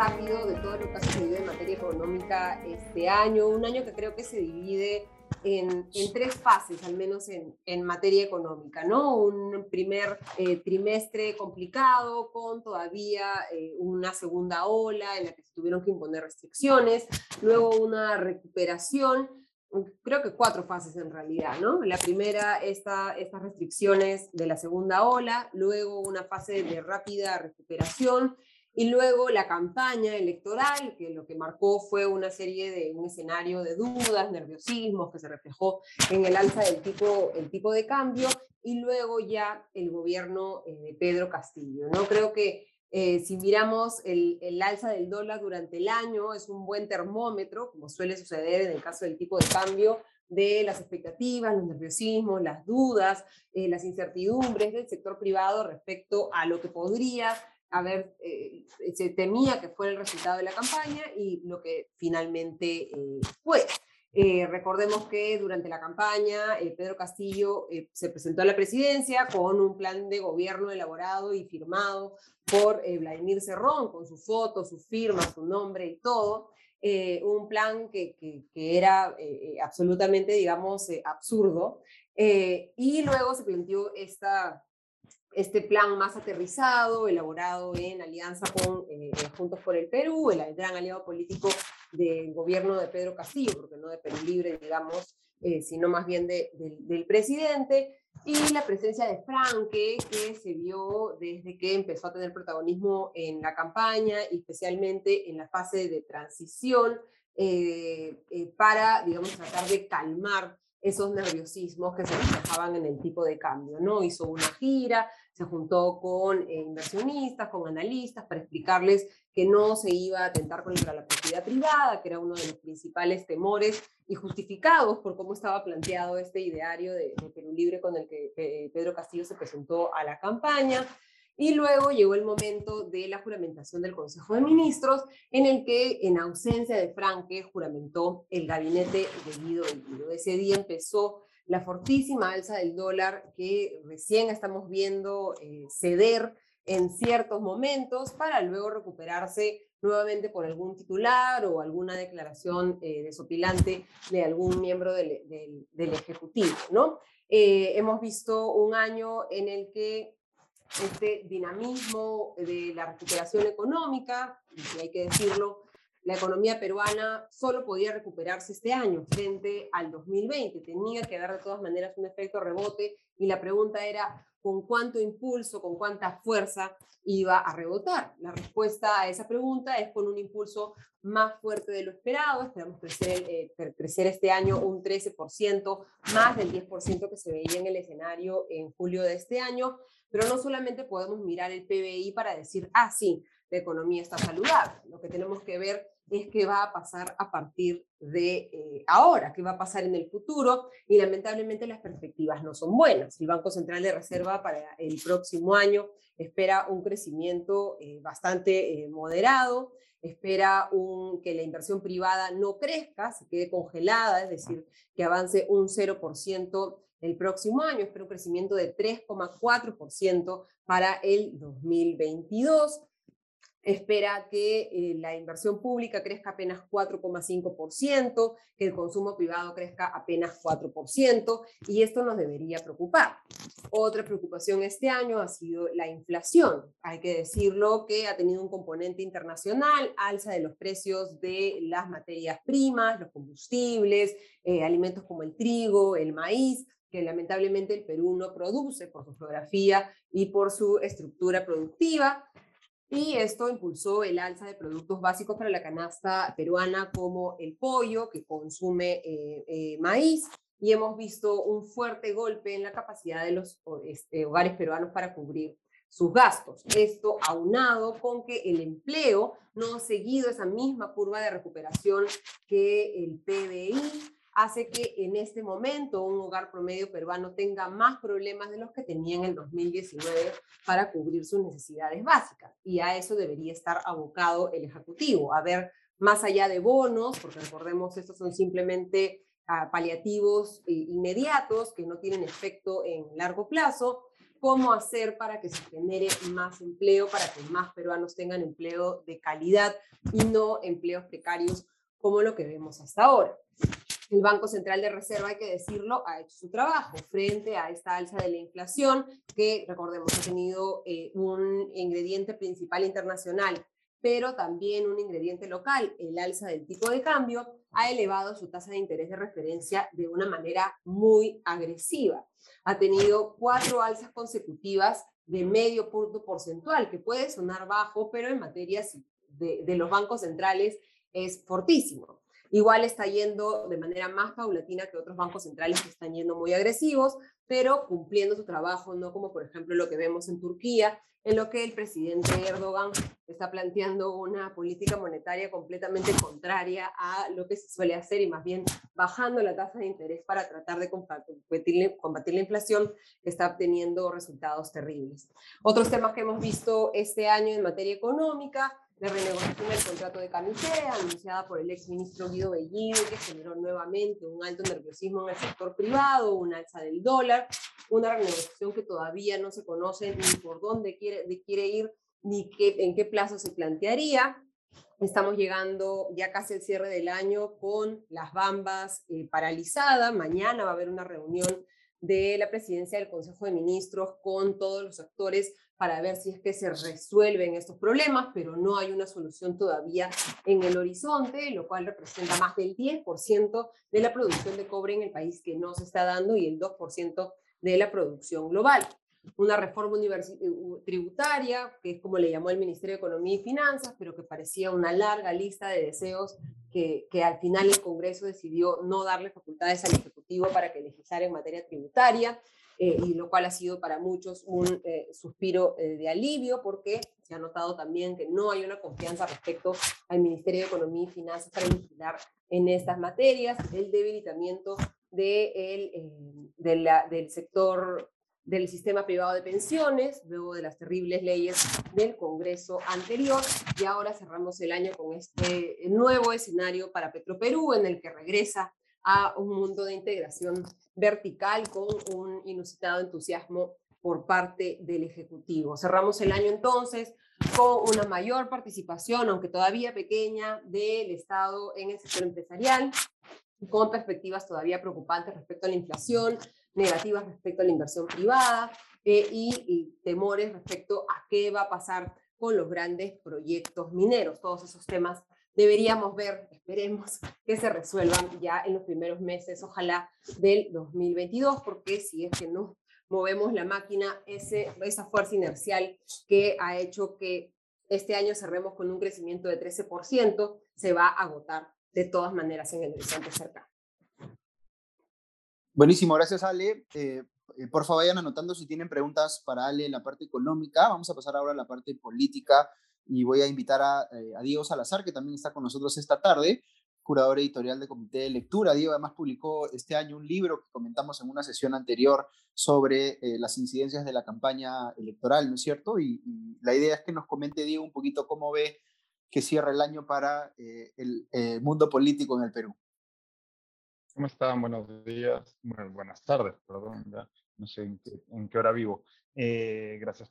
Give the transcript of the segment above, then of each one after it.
rápido de todo lo que ha sucedido en materia económica este año, un año que creo que se divide en tres fases, al menos en materia económica, ¿no? Un primer trimestre complicado, con todavía una segunda ola en la que se tuvieron que imponer restricciones, luego una recuperación, creo que cuatro fases en realidad, ¿no? La primera, estas restricciones de la segunda ola, luego una fase de rápida recuperación, y luego la campaña electoral, que lo que marcó fue un escenario de dudas, nerviosismos, que se reflejó en el alza del tipo de cambio, y luego ya el gobierno de Pedro Castillo, ¿no? Creo que si miramos el alza del dólar durante el año, es un buen termómetro, como suele suceder en el caso del tipo de cambio, de las expectativas, los nerviosismos, las dudas, las incertidumbres del sector privado respecto a lo que podría se temía que fuera el resultado de la campaña y lo que finalmente fue. Recordemos que durante la campaña Pedro Castillo se presentó a la presidencia con un plan de gobierno elaborado y firmado por Vladimir Cerrón, con su foto, su firma, su nombre y todo. Un plan que era absolutamente, digamos, absurdo. Y luego se planteó este plan más aterrizado, elaborado en alianza con Juntos por el Perú, el gran aliado político del gobierno de Pedro Castillo, porque no de Perú Libre, digamos, sino más bien del presidente, y la presencia de Franque, que se vio desde que empezó a tener protagonismo en la campaña, y especialmente en la fase de transición, para, digamos, tratar de calmar esos nerviosismos que se reflejaban en el tipo de cambio, ¿no? Hizo una gira, se juntó con inversionistas, con analistas, para explicarles que no se iba a atentar contra la propiedad privada, que era uno de los principales temores y justificados por cómo estaba planteado este ideario de Perú Libre con el que Pedro Castillo se presentó a la campaña. Y luego llegó el momento de la juramentación del Consejo de Ministros, en el que, en ausencia de Franque, juramentó el gabinete de Guido Bellido. Ese día empezó la fortísima alza del dólar que recién estamos viendo ceder en ciertos momentos, para luego recuperarse nuevamente por algún titular o alguna declaración desopilante de algún miembro del Ejecutivo, ¿no? Hemos visto un año en el que este dinamismo de la recuperación económica, y hay que decirlo, la economía peruana solo podía recuperarse este año frente al 2020. Tenía que dar de todas maneras un efecto rebote, y la pregunta era con cuánto impulso, con cuánta fuerza iba a rebotar. La respuesta a esa pregunta es con un impulso más fuerte de lo esperado. Esperamos crecer este año un 13%, más del 10% que se veía en el escenario en julio de este año. Pero no solamente podemos mirar el PBI para decir, ah, sí, la economía está saludable. Lo que tenemos que ver es qué va a pasar a partir de ahora, qué va a pasar en el futuro, y lamentablemente las perspectivas no son buenas. El Banco Central de Reserva para el próximo año espera un crecimiento bastante moderado, espera que la inversión privada no crezca, se quede congelada, es decir, que avance un 0% el próximo año, espera un crecimiento de 3,4% para el 2022. Espera que la inversión pública crezca apenas 4,5%, que el consumo privado crezca apenas 4%, y esto nos debería preocupar. Otra preocupación este año ha sido la inflación. Hay que decirlo que ha tenido un componente internacional, alza de los precios de las materias primas, los combustibles, alimentos como el trigo, el maíz, que lamentablemente el Perú no produce por su geografía y por su estructura productiva. Y esto impulsó el alza de productos básicos para la canasta peruana, como el pollo, que consume maíz, y hemos visto un fuerte golpe en la capacidad de los hogares peruanos para cubrir sus gastos. Esto aunado con que el empleo no ha seguido esa misma curva de recuperación que el PBI, hace que en este momento un hogar promedio peruano tenga más problemas de los que tenía en el 2019 para cubrir sus necesidades básicas. Y a eso debería estar abocado el Ejecutivo, a ver más allá de bonos, porque recordemos, estos son simplemente paliativos inmediatos que no tienen efecto en largo plazo, cómo hacer para que se genere más empleo, para que más peruanos tengan empleo de calidad y no empleos precarios como lo que vemos hasta ahora. El Banco Central de Reserva, hay que decirlo, ha hecho su trabajo frente a esta alza de la inflación, que recordemos ha tenido un ingrediente principal internacional, pero también un ingrediente local, el alza del tipo de cambio, ha elevado su tasa de interés de referencia de una manera muy agresiva. Ha tenido 4 alzas consecutivas de medio punto porcentual, que puede sonar bajo, pero en materias de los bancos centrales es fortísimo. Igual está yendo de manera más paulatina que otros bancos centrales que están yendo muy agresivos, pero cumpliendo su trabajo, no como por ejemplo lo que vemos en Turquía, en lo que el presidente Erdogan está planteando una política monetaria completamente contraria a lo que se suele hacer y más bien bajando la tasa de interés para tratar de combatir la inflación, que está obteniendo resultados terribles. Otros temas que hemos visto este año en materia económica: la renegociación del contrato de Camisea, anunciada por el exministro Guido Bellido, que generó nuevamente un alto nerviosismo en el sector privado, un alza del dólar, una renegociación que todavía no se conoce ni por dónde quiere ir, ni en qué plazo se plantearía. Estamos llegando ya casi al cierre del año con las Bambas paralizadas. Mañana va a haber una reunión de la presidencia del Consejo de Ministros con todos los actores para ver si es que se resuelven estos problemas, pero no hay una solución todavía en el horizonte, lo cual representa más del 10% de la producción de cobre en el país que no se está dando y el 2% de la producción global. Una reforma tributaria, que es como le llamó el Ministerio de Economía y Finanzas, pero que parecía una larga lista de deseos que al final el Congreso decidió no darle facultades al Ejecutivo para que legislara en materia tributaria, y lo cual ha sido para muchos un suspiro de alivio, porque se ha notado también que no hay una confianza respecto al Ministerio de Economía y Finanzas para legislar en estas materias. El debilitamiento del sector del sistema privado de pensiones, luego de las terribles leyes del Congreso anterior, y ahora cerramos el año con este nuevo escenario para Petroperú, en el que regresa a un mundo de integración vertical con un inusitado entusiasmo por parte del Ejecutivo. Cerramos el año entonces con una mayor participación, aunque todavía pequeña, del Estado en el sector empresarial, con perspectivas todavía preocupantes respecto a la inflación, negativas respecto a la inversión privada, y temores respecto a qué va a pasar con los grandes proyectos mineros. Todos esos temas deberíamos ver, esperemos que se resuelvan ya en los primeros meses, ojalá, del 2022, porque si es que no movemos la máquina, esa fuerza inercial que ha hecho que este año cerremos con un crecimiento de 13%, se va a agotar de todas maneras en el horizonte cercano. Buenísimo, gracias Ale. Por favor, vayan anotando si tienen preguntas para Ale en la parte económica. Vamos a pasar ahora a la parte política y voy a invitar a Diego Salazar, que también está con nosotros esta tarde, curador editorial de Comité de Lectura. Diego además publicó este año un libro que comentamos en una sesión anterior sobre las incidencias de la campaña electoral, ¿no es cierto? Y la idea es que nos comente, Diego, un poquito cómo ve que cierra el año para el mundo político en el Perú. ¿Cómo están? Buenos días, bueno, buenas tardes, perdón, ya no sé en qué hora vivo. Gracias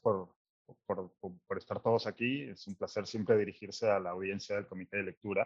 por estar todos aquí. Es un placer siempre dirigirse a la audiencia del Comité de Lectura.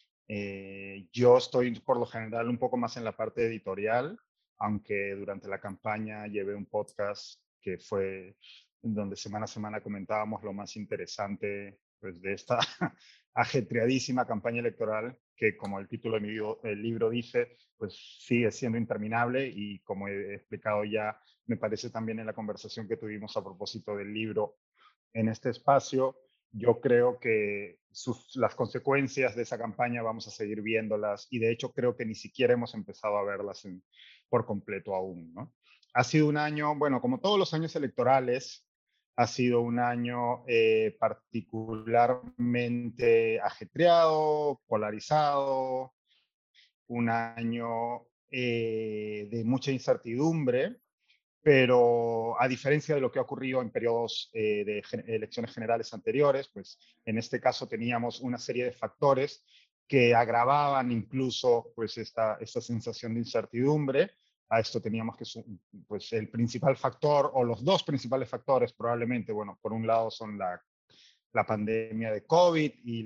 Yo estoy por lo general un poco más en la parte editorial, aunque durante la campaña llevé un podcast que fue en donde semana a semana comentábamos lo más interesante, pues, de esta ajetreadísima campaña electoral que, como el título de el libro dice, pues sigue siendo interminable, y como he explicado ya, me parece también en la conversación que tuvimos a propósito del libro en este espacio, yo creo que las consecuencias de esa campaña vamos a seguir viéndolas, y de hecho creo que ni siquiera hemos empezado a verlas por completo aún, ¿no? Ha sido un año, bueno, como todos los años electorales, ha sido un año particularmente ajetreado, polarizado, un año de mucha incertidumbre, pero a diferencia de lo que ha ocurrido en periodos de elecciones generales anteriores, pues en este caso teníamos una serie de factores que agravaban incluso, pues, esta sensación de incertidumbre. a esto teníamos que, pues el principal factor, o los dos principales factores probablemente, bueno, por un lado son la pandemia de COVID y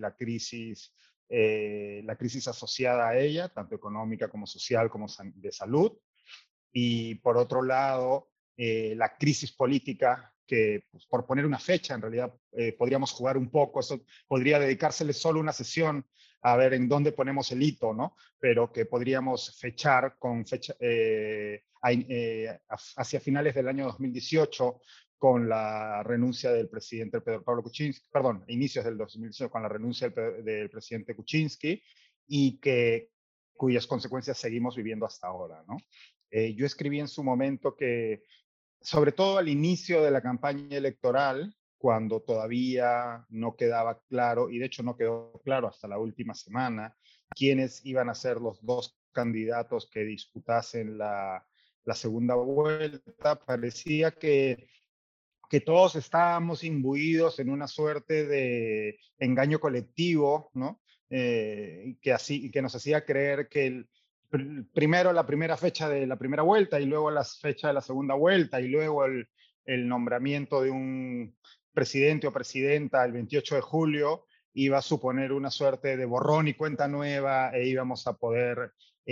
la crisis asociada a ella, tanto económica como social como de salud. Y por otro lado, la crisis política, que pues, por poner una fecha, en realidad podríamos jugar un poco, eso podría dedicársele solo una sesión a ver en dónde ponemos el hito, ¿no? Pero que podríamos fechar con fecha hacia finales del año 2018 con la renuncia del presidente Pedro Pablo Kuczynski, perdón, inicios del 2018 con la renuncia del presidente Kuczynski y cuyas consecuencias seguimos viviendo hasta ahora, ¿no? Yo escribí en su momento que, sobre todo al inicio de la campaña electoral, cuando todavía no quedaba claro, y de hecho no quedó claro hasta la última semana, quiénes iban a ser los dos candidatos que disputasen la segunda vuelta, parecía que todos estábamos imbuidos en una suerte de engaño colectivo, ¿no? Que nos hacía creer que primero la primera fecha de la primera vuelta y luego la fecha de la segunda vuelta y luego el nombramiento de un presidente o presidenta el 28 de julio iba a suponer una suerte de borrón y cuenta nueva e íbamos a poder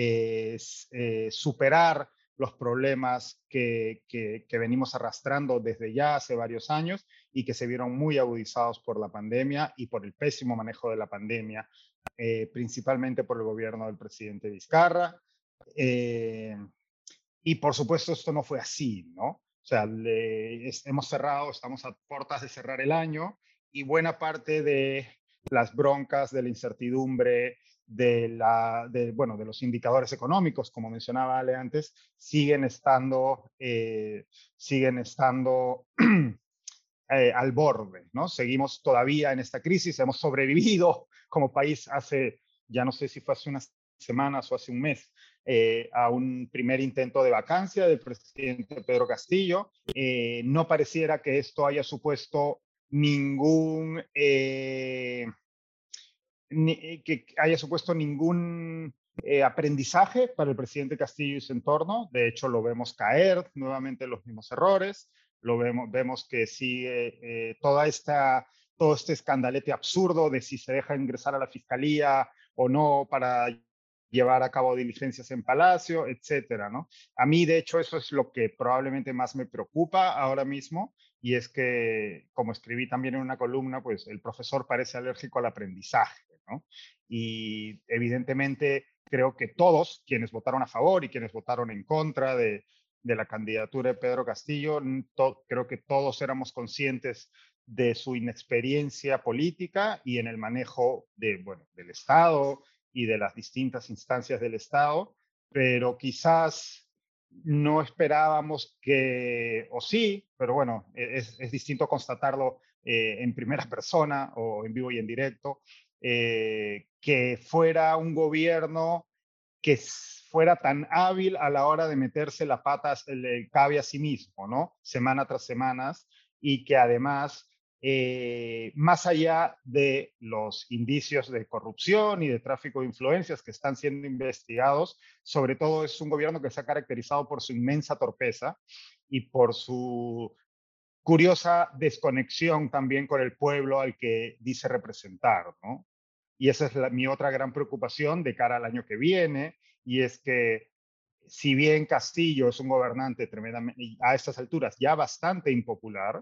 superar los problemas que venimos arrastrando desde ya hace varios años y que se vieron muy agudizados por la pandemia y por el pésimo manejo de la pandemia, principalmente por el gobierno del presidente Vizcarra. Y por supuesto esto no fue así, ¿no? O sea, hemos cerrado, estamos a puertas de cerrar el año y buena parte de las broncas, de la incertidumbre, bueno, de los indicadores económicos, como mencionaba Ale antes, siguen estando al borde, ¿no? Seguimos todavía en esta crisis, hemos sobrevivido como país hace, ya no sé si fue hace unas semanas o hace un mes, a un primer intento de vacancia del presidente Pedro Castillo. No pareciera que esto haya supuesto que haya supuesto ningún aprendizaje para el presidente Castillo y su entorno. De hecho, lo vemos caer nuevamente en los mismos errores. Vemos que sigue todo este escandalete absurdo de si se deja ingresar a la fiscalía o no para llevar a cabo diligencias en Palacio, etcétera, ¿no? A mí, de hecho, eso es lo que probablemente más me preocupa ahora mismo, y es que, como escribí también en una columna, pues el profesor parece alérgico al aprendizaje, ¿no? Y evidentemente creo que todos, quienes votaron a favor y quienes votaron en contra de la candidatura de Pedro Castillo, creo que todos éramos conscientes de su inexperiencia política y en el manejo del Estado y de las distintas instancias del Estado, pero quizás no esperábamos o sí, pero bueno, es distinto constatarlo en primera persona o en vivo y en directo, que fuera un gobierno que fuera tan hábil a la hora de meterse la pata, le cabe a sí mismo, ¿no? Semana tras semana, y que además, más allá de los indicios de corrupción y de tráfico de influencias que están siendo investigados, sobre todo es un gobierno que se ha caracterizado por su inmensa torpeza y por su curiosa desconexión también con el pueblo al que dice representar, ¿no? Y esa es mi otra gran preocupación de cara al año que viene, y es que si bien Castillo es un gobernante tremendamente, a estas alturas ya bastante impopular,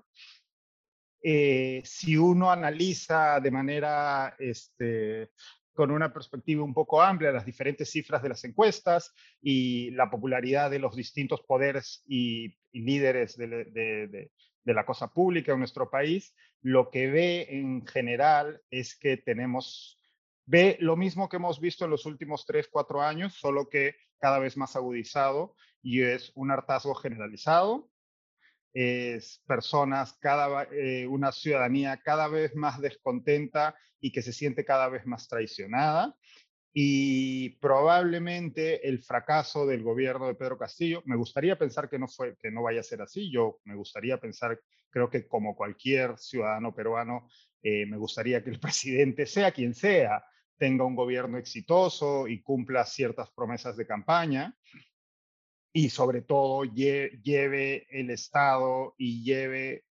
si uno analiza de manera, con una perspectiva un poco amplia las diferentes cifras de las encuestas y la popularidad de los distintos poderes y líderes de la cosa pública en nuestro país, lo que ve en general es que ve lo mismo que hemos visto en los últimos 3, 4 años, solo que cada vez más agudizado, y es un hartazgo generalizado, es una ciudadanía cada vez más descontenta y que se siente cada vez más traicionada. Y probablemente el fracaso del gobierno de Pedro Castillo, me gustaría pensar que no vaya a ser así. Yo me gustaría pensar, creo que como cualquier ciudadano peruano, me gustaría que el presidente, sea quien sea, tenga un gobierno exitoso y cumpla ciertas promesas de campaña. y sobre todo lleve el Estado y lleve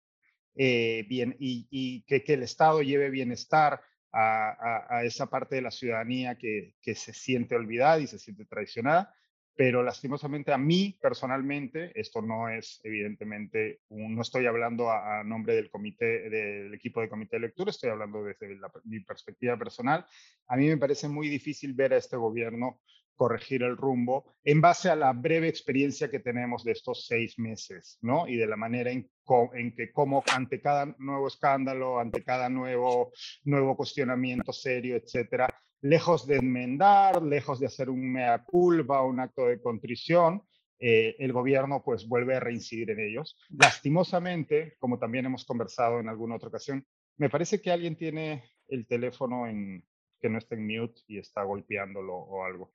y que el Estado lleve bienestar a esa parte de la ciudadanía que se siente olvidada y se siente traicionada. Pero lastimosamente a mí personalmente, esto no es evidentemente, no estoy hablando a nombre del comité, del equipo de comité de lectura, estoy hablando desde mi perspectiva personal. A mí me parece muy difícil ver a este gobierno corregir el rumbo en base a la breve experiencia que tenemos de estos 6 meses, ¿no? Y de la manera en que como ante cada nuevo escándalo, ante cada nuevo cuestionamiento serio, etcétera, lejos de enmendar, lejos de hacer un mea culpa, un acto de contrición, el gobierno pues vuelve a reincidir en ellos. Lastimosamente, como también hemos conversado en alguna otra ocasión, me parece que alguien tiene el teléfono que no está en mute y está golpeándolo o algo.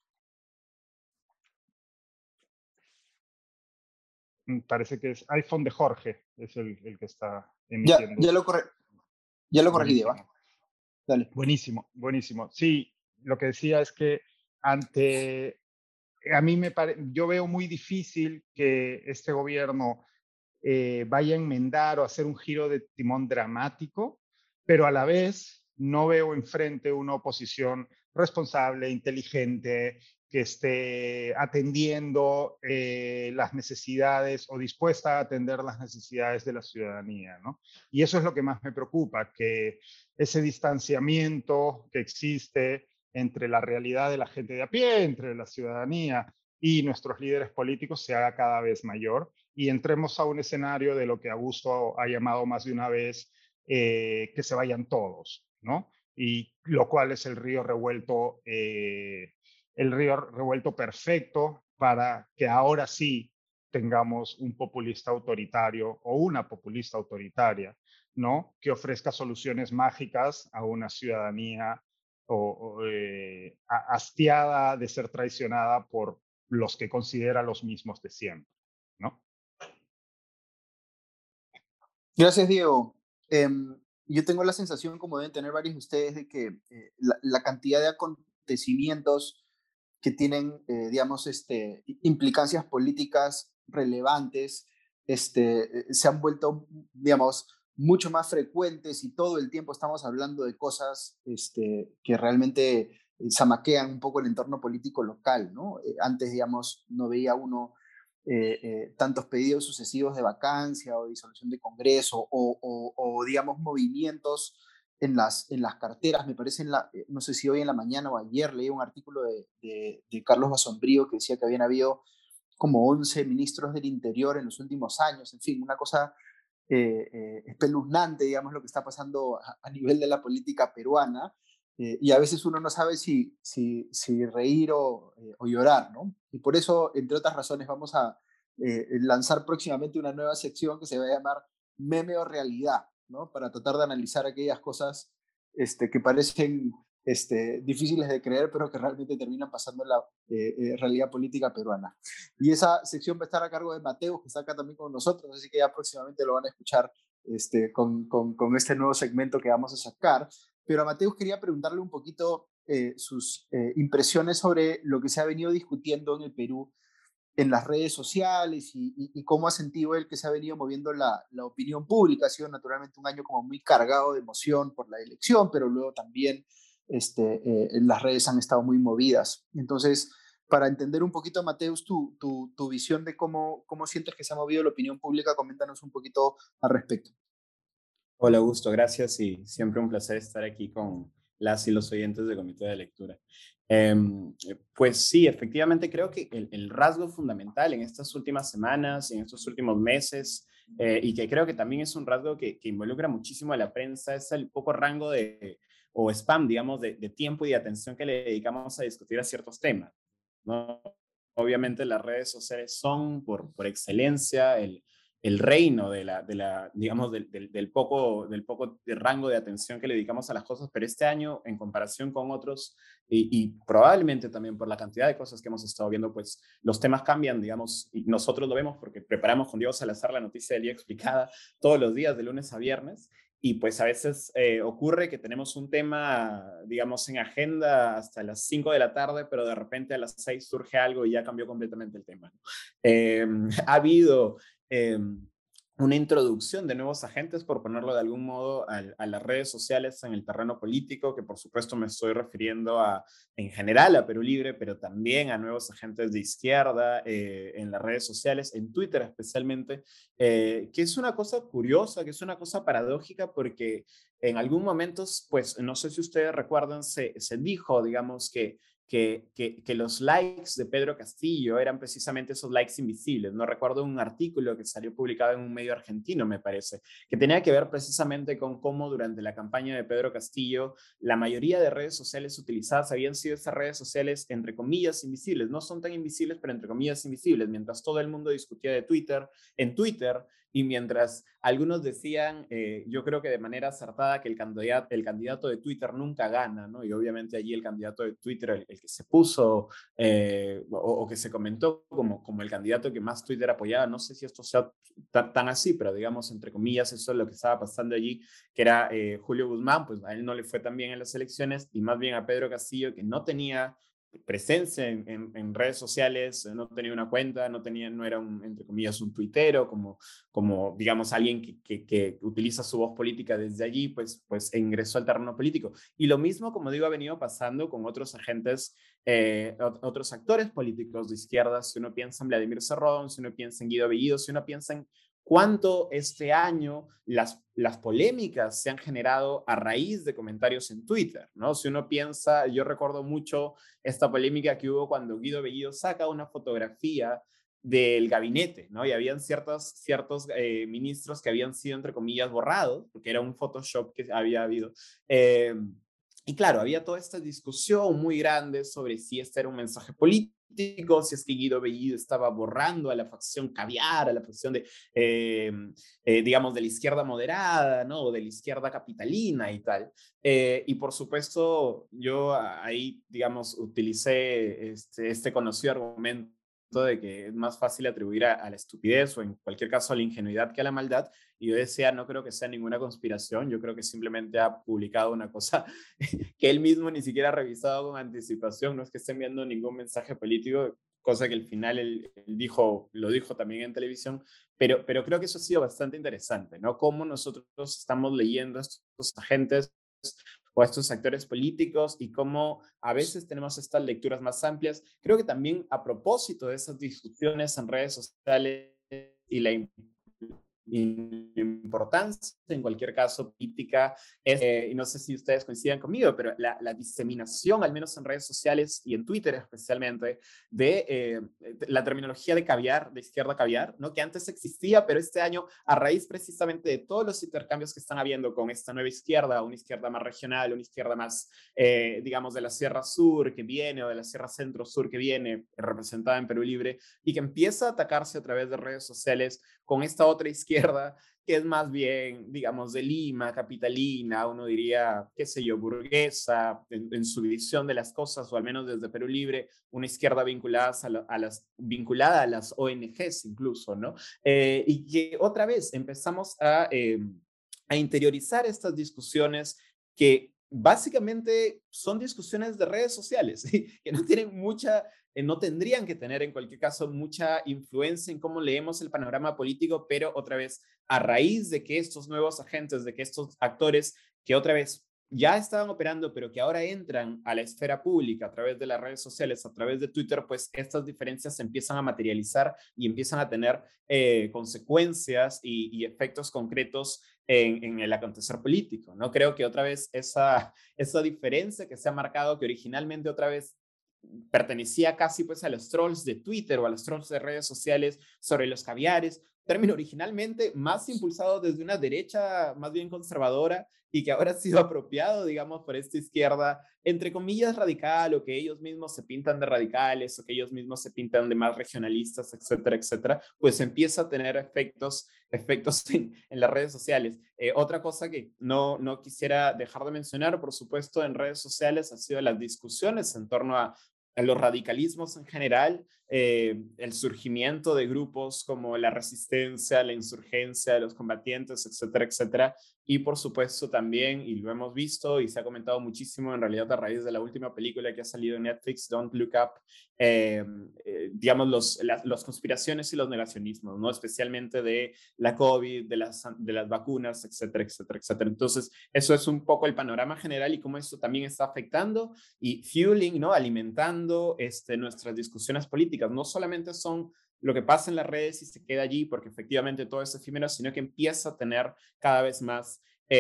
Parece que es iPhone de Jorge, es el que está emitiendo. Ya lo corregí, Buenísimo. Diego. Dale. Buenísimo, buenísimo. Sí, lo que decía es que yo veo muy difícil que este gobierno vaya a enmendar o hacer un giro de timón dramático, pero a la vez no veo enfrente una oposición responsable, inteligente, que esté atendiendo las necesidades o dispuesta a atender las necesidades de la ciudadanía, ¿no? Y eso es lo que más me preocupa, que ese distanciamiento que existe entre la realidad de la gente de a pie, entre la ciudadanía y nuestros líderes políticos se haga cada vez mayor y entremos a un escenario de lo que Augusto ha llamado más de una vez que se vayan todos, ¿no? Y lo cual es el río revuelto perfecto para que ahora sí tengamos un populista autoritario o una populista autoritaria, ¿no? Que ofrezca soluciones mágicas a una ciudadanía hastiada de ser traicionada por los que considera los mismos de siempre, ¿no? Gracias, Diego. Yo tengo la sensación, como deben tener varios de ustedes, de que la cantidad de acontecimientos que tienen, digamos, implicancias políticas relevantes, se han vuelto, digamos, mucho más frecuentes y todo el tiempo estamos hablando de cosas que realmente zamaquean un poco el entorno político local, ¿no? Antes, digamos, no veía uno tantos pedidos sucesivos de vacancia o disolución de Congreso o digamos, movimientos en las carteras. Me parece, no sé si hoy en la mañana o ayer leí un artículo de Carlos Basombrío que decía que habían habido como 11 ministros del Interior en los últimos años. En fin, una cosa espeluznante, digamos, lo que está pasando a nivel de la política peruana. Y a veces uno no sabe si reír o llorar, ¿no? Y por eso, entre otras razones, vamos a lanzar próximamente una nueva sección que se va a llamar Meme o Realidad, ¿no? Para tratar de analizar aquellas cosas que parecen difíciles de creer, pero que realmente terminan pasando en la realidad política peruana. Y esa sección va a estar a cargo de Mateo, que está acá también con nosotros, así que ya próximamente lo van a escuchar con este nuevo segmento que vamos a sacar. Pero a Mateus quería preguntarle un poquito sus impresiones sobre lo que se ha venido discutiendo en el Perú en las redes sociales y cómo ha sentido él que se ha venido moviendo la opinión pública. Ha sido naturalmente un año como muy cargado de emoción por la elección, pero luego también las redes han estado muy movidas. Entonces, para entender un poquito, Mateus, tu visión de cómo sientes que se ha movido la opinión pública, coméntanos un poquito al respecto. Hola, Augusto, gracias y siempre un placer estar aquí con las y los oyentes de Comité de Lectura. Pues sí, efectivamente creo que el rasgo fundamental en estas últimas semanas, en estos últimos meses, y que creo que también es un rasgo que involucra muchísimo a la prensa, es el poco rango o spam, digamos, de tiempo y de atención que le dedicamos a discutir a ciertos temas, ¿no? Obviamente las redes sociales son por excelencia el reino digamos, del poco rango de atención que le dedicamos a las cosas, pero este año, en comparación con otros, y probablemente también por la cantidad de cosas que hemos estado viendo, pues los temas cambian, digamos, y nosotros lo vemos porque preparamos con Diego Salazar la noticia del día explicada todos los días, de lunes a viernes, y pues a veces ocurre que tenemos un tema, digamos, en agenda hasta las 5 de la tarde, pero de repente a las 6 surge algo y ya cambió completamente el tema, ¿no? Ha habido una introducción de nuevos agentes, por ponerlo de algún modo, a las redes sociales en el terreno político, que por supuesto me estoy refiriendo en general a Perú Libre, pero también a nuevos agentes de izquierda en las redes sociales, en Twitter especialmente, que es una cosa curiosa, que es una cosa paradójica, porque en algún momento, pues no sé si ustedes recuerdan, se dijo, digamos, que los likes de Pedro Castillo eran precisamente esos likes invisibles. No recuerdo un artículo que salió publicado en un medio argentino, me parece, que tenía que ver precisamente con cómo durante la campaña de Pedro Castillo la mayoría de redes sociales utilizadas habían sido esas redes sociales entre comillas invisibles. No son tan invisibles, pero entre comillas invisibles. Mientras todo el mundo discutía de Twitter, en Twitter, y mientras algunos decían, yo creo que de manera acertada, que el candidato de Twitter nunca gana, ¿no? Y obviamente allí el candidato de Twitter, el que se puso o que se comentó como el candidato que más Twitter apoyaba, no sé si esto sea tan así, pero digamos, entre comillas, eso es lo que estaba pasando allí, que era Julio Guzmán, pues a él no le fue tan bien en las elecciones, y más bien a Pedro Castillo, que no tenía presencia en redes sociales, no tenía una cuenta, no era entre comillas, un tuitero, como digamos, alguien que utiliza su voz política desde allí, pues ingresó al terreno político. Y lo mismo, como digo, ha venido pasando con otros agentes, otros actores políticos de izquierda. Si uno piensa en Vladimir Cerrón, si uno piensa en Guido Bellido, si uno piensa en cuánto este año las polémicas se han generado a raíz de comentarios en Twitter, ¿no? Si uno piensa, yo recuerdo mucho esta polémica que hubo cuando Guido Bellido saca una fotografía del gabinete, ¿no? Y habían ciertos ministros que habían sido, entre comillas, borrados, porque era un Photoshop que había habido. Y claro, había toda esta discusión muy grande sobre si este era un mensaje político, si es que Guido Bellido estaba borrando a la facción caviar, a la facción digamos, de la izquierda moderada, ¿no? O de la izquierda capitalina y tal. Y por supuesto, yo ahí, digamos, utilicé este conocido argumento de que es más fácil atribuir a la estupidez o en cualquier caso a la ingenuidad que a la maldad. Y yo decía, no creo que sea ninguna conspiración, yo creo que simplemente ha publicado una cosa que él mismo ni siquiera ha revisado con anticipación, no es que esté enviando ningún mensaje político, cosa que al final él lo dijo también en televisión, pero creo que eso ha sido bastante interesante, ¿no? Cómo nosotros estamos leyendo a estos agentes o a estos actores políticos y cómo a veces tenemos estas lecturas más amplias. Creo que también a propósito de esas discusiones en redes sociales y la importancia, en cualquier caso, política, y no sé si ustedes coinciden conmigo, pero la diseminación, al menos en redes sociales y en Twitter especialmente, de la terminología de caviar, de izquierda caviar, ¿no? Que antes existía, pero este año, a raíz precisamente de todos los intercambios que están habiendo con esta nueva izquierda, una izquierda más regional, una izquierda más, digamos, de la Sierra Sur que viene, o de la Sierra Centro Sur que viene, representada en Perú Libre, y que empieza a atacarse a través de redes sociales con esta otra izquierda que es más bien, digamos, de Lima, capitalina, uno diría, qué sé yo, burguesa, en su visión de las cosas, o al menos desde Perú Libre, una izquierda vinculada a las ONGs incluso, ¿no? Y que otra vez empezamos a interiorizar estas discusiones que básicamente son discusiones de redes sociales, que no tienen no tendrían que tener en cualquier caso mucha influencia en cómo leemos el panorama político, pero otra vez, a raíz de que estos nuevos agentes, de que estos actores que otra vez ya estaban operando, pero que ahora entran a la esfera pública a través de las redes sociales, a través de Twitter, pues estas diferencias se empiezan a materializar y empiezan a tener consecuencias y efectos concretos en el acontecer político, ¿no? Creo que otra vez esa diferencia que se ha marcado, que originalmente otra vez pertenecía casi pues a los trolls de Twitter o a los trolls de redes sociales sobre los caviares, término originalmente más impulsado desde una derecha más bien conservadora y que ahora ha sido apropiado, digamos, por esta izquierda, entre comillas, radical, o que ellos mismos se pintan de radicales, o que ellos mismos se pintan de más regionalistas, etcétera, etcétera, pues empieza a tener efectos en las redes sociales. Otra cosa que no quisiera dejar de mencionar, por supuesto, en redes sociales han sido las discusiones en torno a los radicalismos en general, el surgimiento de grupos como la resistencia, la insurgencia, los combatientes, etcétera, etcétera, y por supuesto también, y lo hemos visto y se ha comentado muchísimo en realidad a raíz de la última película que ha salido en Netflix, Don't Look Up, digamos, las conspiraciones y los negacionismos, ¿no? Especialmente de la COVID, de las vacunas, etcétera, etcétera, etcétera. Entonces, eso es un poco el panorama general y cómo esto también está afectando y fueling, ¿no? Alimentando nuestras discusiones políticas. No solamente son lo que pasa en las redes y se queda allí porque efectivamente todo es efímero, sino que empieza a tener cada vez más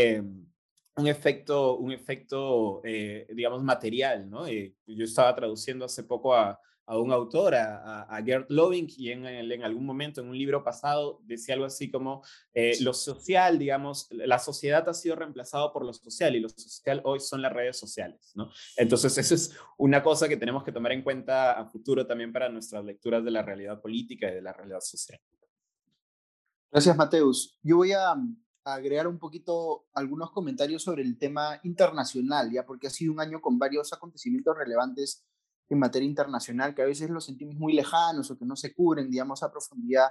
un efecto digamos, material, ¿no? Yo estaba traduciendo hace poco a un autor, a Gerd Loving, y en algún momento, en un libro pasado, decía algo así como, lo social, digamos, la sociedad ha sido reemplazado por lo social, y lo social hoy son las redes sociales, ¿no? Entonces, eso es una cosa que tenemos que tomar en cuenta a futuro también para nuestras lecturas de la realidad política y de la realidad social. Gracias, Mateus. Yo voy a agregar un poquito algunos comentarios sobre el tema internacional, ya porque ha sido un año con varios acontecimientos relevantes en materia internacional que a veces los sentimos muy lejanos o que no se cubren, digamos, a profundidad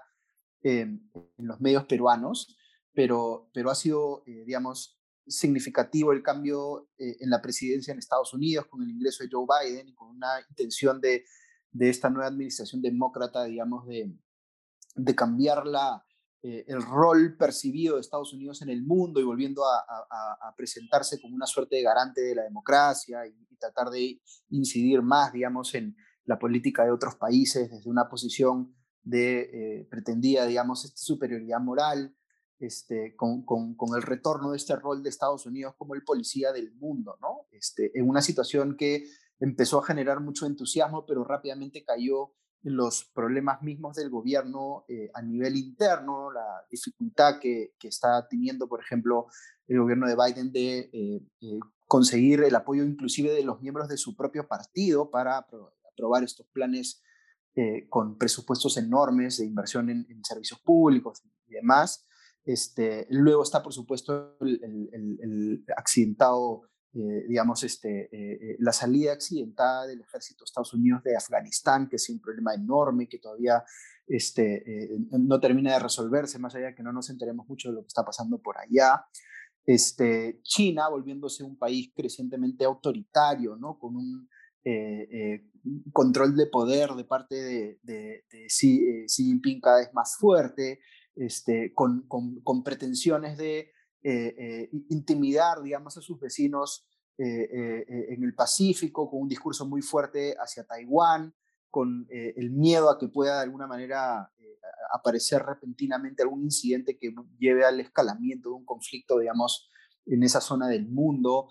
en los medios peruanos, pero ha sido, digamos, significativo el cambio en la presidencia en Estados Unidos con el ingreso de Joe Biden y con una intención de esta nueva administración demócrata, digamos, de cambiar el rol percibido de Estados Unidos en el mundo y volviendo a presentarse como una suerte de garante de la democracia y tratar de incidir más, digamos, en la política de otros países desde una posición de pretendida, digamos, superioridad moral, con el retorno de este rol de Estados Unidos como el policía del mundo, ¿no? En una situación que empezó a generar mucho entusiasmo, pero rápidamente cayó los problemas mismos del gobierno a nivel interno, la dificultad que está teniendo, por ejemplo, el gobierno de Biden de conseguir el apoyo inclusive de los miembros de su propio partido para aprobar estos planes con presupuestos enormes de inversión en servicios públicos y demás. Luego está, por supuesto, el accidentado digamos, la salida accidentada del ejército de Estados Unidos de Afganistán, que es un problema enorme que todavía no termina de resolverse, más allá de que no nos enteremos mucho de lo que está pasando por allá. China volviéndose un país crecientemente autoritario, ¿no? Con un control de poder de parte de Xi Jinping cada vez más fuerte, con pretensiones de intimidar, digamos, a sus vecinos en el Pacífico, con un discurso muy fuerte hacia Taiwán, con el miedo a que pueda de alguna manera aparecer repentinamente algún incidente que lleve al escalamiento de un conflicto, digamos, en esa zona del mundo.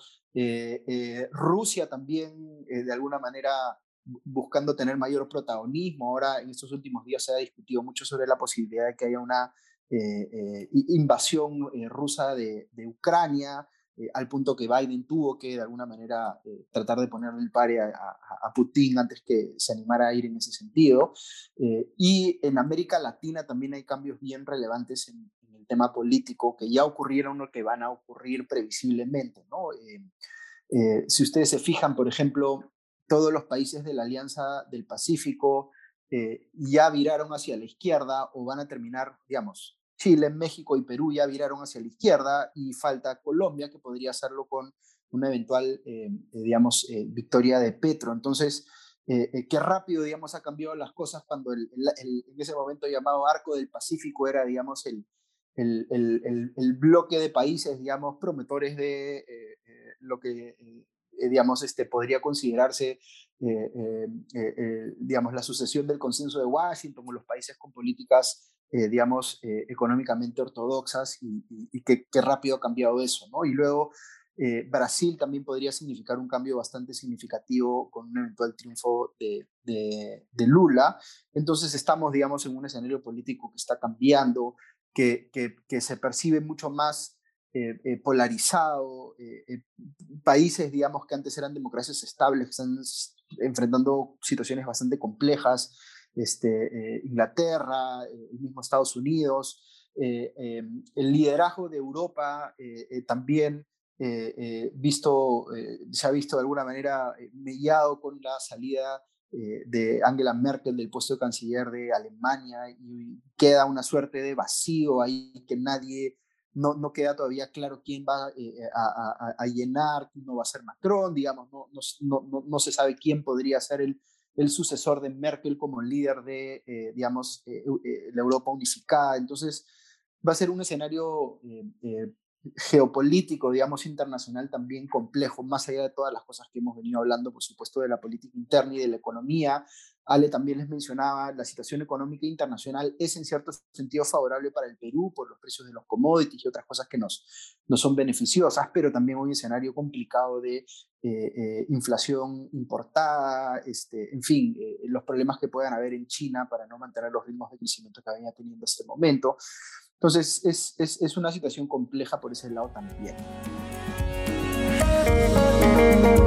Rusia también, de alguna manera, buscando tener mayor protagonismo. Ahora, en estos últimos días se ha discutido mucho sobre la posibilidad de que haya una invasión rusa de Ucrania, al punto que Biden tuvo que de alguna manera tratar de ponerle el pare a Putin antes que se animara a ir en ese sentido. Y en América Latina también hay cambios bien relevantes en el tema político que ya ocurrieron o que van a ocurrir previsiblemente, ¿no? Si ustedes se fijan, por ejemplo, todos los países de la Alianza del Pacífico ya viraron hacia la izquierda o van a terminar, digamos, Chile, México y Perú ya viraron hacia la izquierda y falta Colombia, que podría hacerlo con una eventual, digamos, victoria de Petro. Entonces, qué rápido, digamos, ha cambiado las cosas cuando en ese momento llamado Arco del Pacífico era, digamos, el bloque de países, digamos, promotores de lo que, digamos, podría considerarse, digamos, la sucesión del consenso de Washington o los países con políticas, digamos, económicamente ortodoxas y qué rápido ha cambiado eso, ¿no? Y luego Brasil también podría significar un cambio bastante significativo con un eventual triunfo de Lula. Entonces estamos, digamos, en un escenario político que está cambiando, que se percibe mucho más polarizado, países, digamos, que antes eran democracias estables, que están enfrentando situaciones bastante complejas, Inglaterra, el mismo Estados Unidos, el liderazgo de Europa también se ha visto de alguna manera mediado con la salida de Angela Merkel del puesto de canciller de Alemania y queda una suerte de vacío ahí que nadie no queda todavía claro quién va a llenar, quién no va a ser Macron, digamos, no se sabe quién podría ser el sucesor de Merkel como líder de, digamos, la Europa unificada. Entonces, va a ser un escenario geopolítico, digamos, internacional también complejo, más allá de todas las cosas que hemos venido hablando, por supuesto, de la política interna y de la economía. Ale también les mencionaba, la situación económica internacional es en cierto sentido favorable para el Perú por los precios de los commodities y otras cosas que nos son beneficiosas, pero también un escenario complicado de inflación importada, en fin, los problemas que puedan haber en China para no mantener los ritmos de crecimiento que venía teniendo hasta el momento. Entonces, es una situación compleja por ese lado también.